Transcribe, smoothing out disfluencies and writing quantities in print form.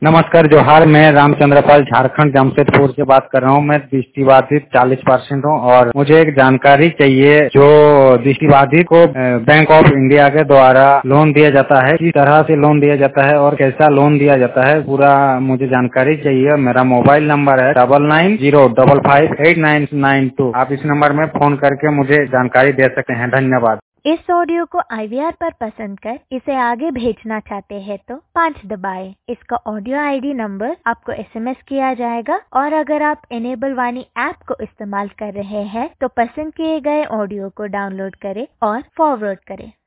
नमस्कार जोहार। मैं रामचंद्र पाल झारखंड जमशेदपुर से बात कर रहा हूँ। मैं दृष्टिबाधित 40% हूँ और मुझे एक जानकारी चाहिए जो दृष्टिबाधित को बैंक ऑफ इंडिया के द्वारा लोन दिया जाता है, किस तरह से लोन दिया जाता है और कैसा लोन दिया जाता है, पूरा मुझे जानकारी चाहिए। मेरा मोबाइल नंबर है 9905589992। आप इस नंबर में फोन करके मुझे जानकारी दे सकते हैं। धन्यवाद। इस ऑडियो को IVR पर पसंद कर इसे आगे भेजना चाहते हैं तो 5 दबाएं। इसका ऑडियो ID नंबर आपको SMS किया जाएगा और अगर आप इनेबल वाणी ऐप को इस्तेमाल कर रहे हैं तो पसंद किए गए ऑडियो को डाउनलोड करें और फॉरवर्ड करें।